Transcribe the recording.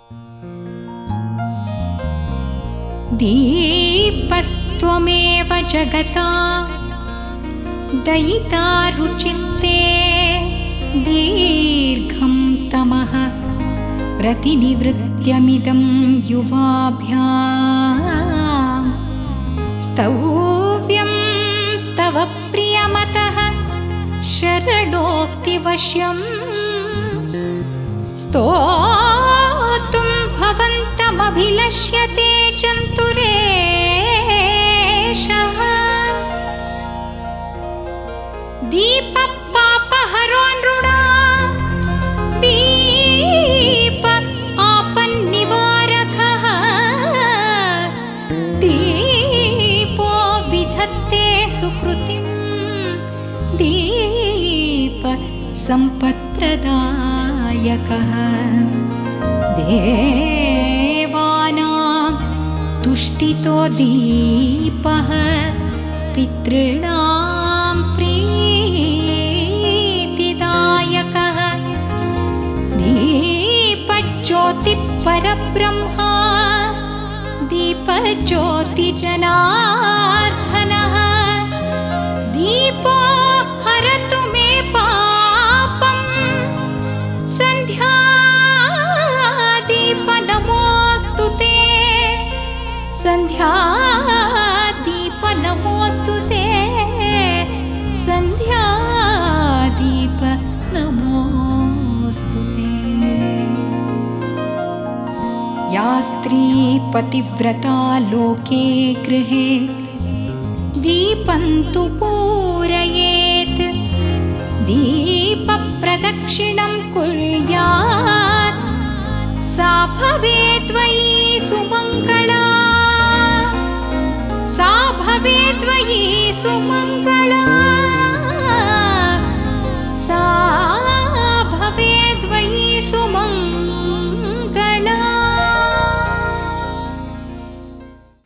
दीपस्त्वमेव जगता दयिता रुचिस्ते दीर्घं तमः प्रतिनिवृत्त्यमिदं युवाभ्यां स्तव्यं स्तव प्रियमतः शरणोक्तिवश्यं स्तोतुं भवन्तमभिलष्यते चन्तुरेशः दीपपापहरो नृणां दीप आपन्निवारकः दीपो विधत्ते सुकृतिं दीप सम्पत्प्रदायकः देवानां तुष्टितो दीपः पितॄणां प्रीतिदायकः दीपज्योतिपरब्रह्मा दीपज्योतिजनार्दनः दीपो हरतु मे पापं सन्ध्यादीप नमोऽस्तु ते सन्ध्यादीप नमोऽस्तु ते सन्ध्यादीप नमोऽस्तु ते या स्त्री पतिव्रता लोके गृहे दीपं तु पूरयेत् दीपप्रदक्षिणं कुर्यात् सा भवेत् त्वयि सुमङ्गला सा भवेत् त्वयि सुमङ्गला।